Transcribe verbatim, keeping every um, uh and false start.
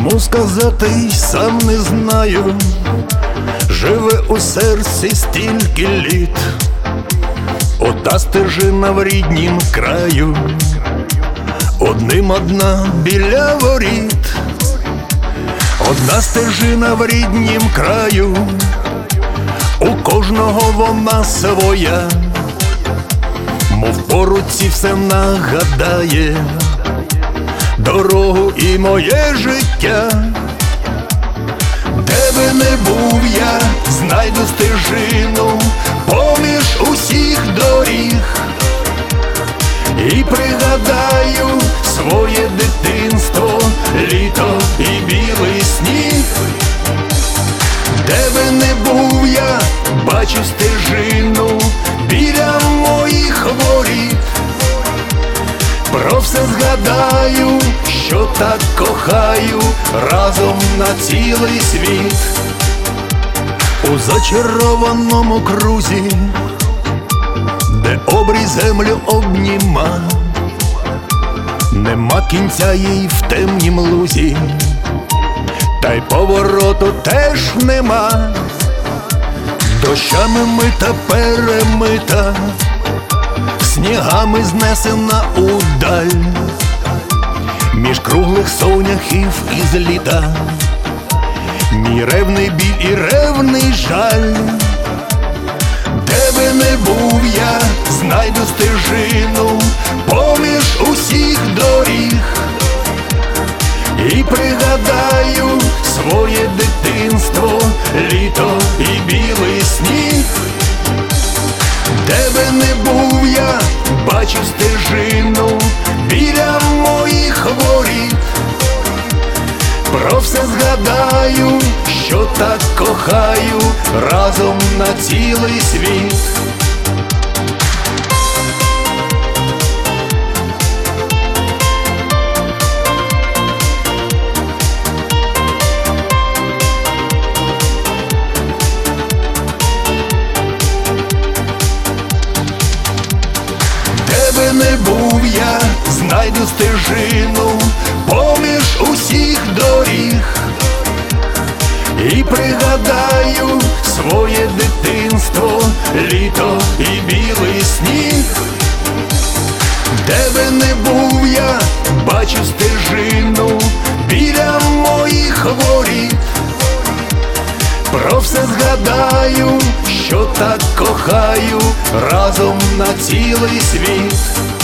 Чому сказати й сам не знаю, живе у серці стільки літ, ота стежина в ріднім краю, одним одна біля воріт. Одна стежина в ріднім краю, у кожного вона своя, мов по руці все нагадає дорогу і моє життя. Де би не був я, знайду стежину поміж усіх доріг і пригадаю своє дитинство, літо і білий сніг. Де би не був я, бачу стежину біля моїх воріт. Про все згадаю, що так кохаю, разом на цілий світ. У зачарованому крузі, де обрій землю обніма, нема кінця їй в темнім лузі, та й повороту теж нема. Дощами мита перемита, снігами знесена удаль, між круглих соняхів із літа, мій ревний біль і ревний жаль. Де би не був я, знайду стежину поміж усіх доріг і пригадаю своє дитинство, літо і білий сніг. Де би не був я, бачу стежину біля моїх воріт. Про все згадаю, що так кохаю, разом на цілий світ. Де би не був я, знайду стежину поміж усіх доріг і пригадаю своє дитинство, літо і білий сніг. Де би не був я, бачу стежину біля моїх воріт. Про все згадаю, що так кохаю, разом на цілий світ.